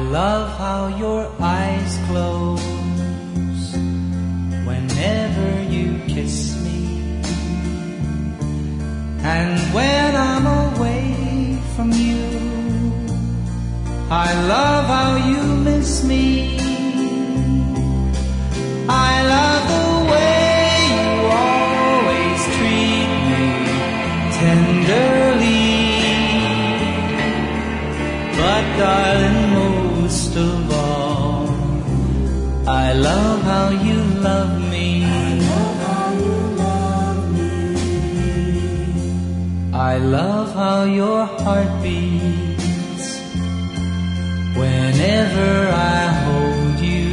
love how your eyes close whenever you kiss me, and when I'm away from you, I love how you miss me. I love the way you always treat me tenderly, but darling, most of all, I love how you love me. I love how your heart beats whenever I hold you.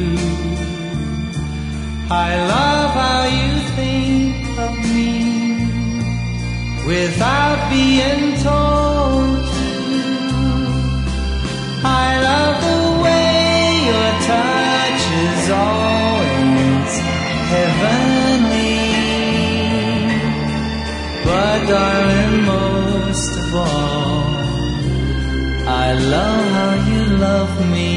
I love how you think of me without being told to. I love the way your touch is always heavenly, but darling, most of all, I love how you love me.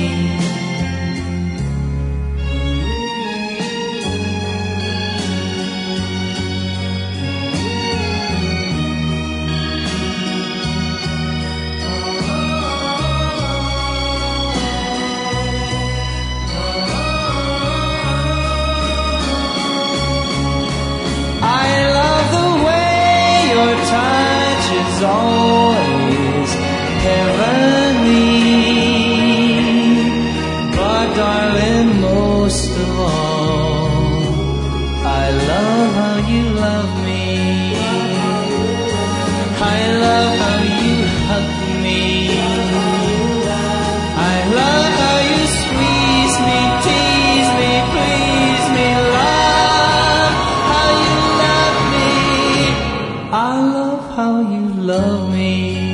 Is always heavenly, but darling, most of all, I love how you love me. I love how you hug me. I love how you squeeze me, tease me, please me, love how you love me. I love how you love me.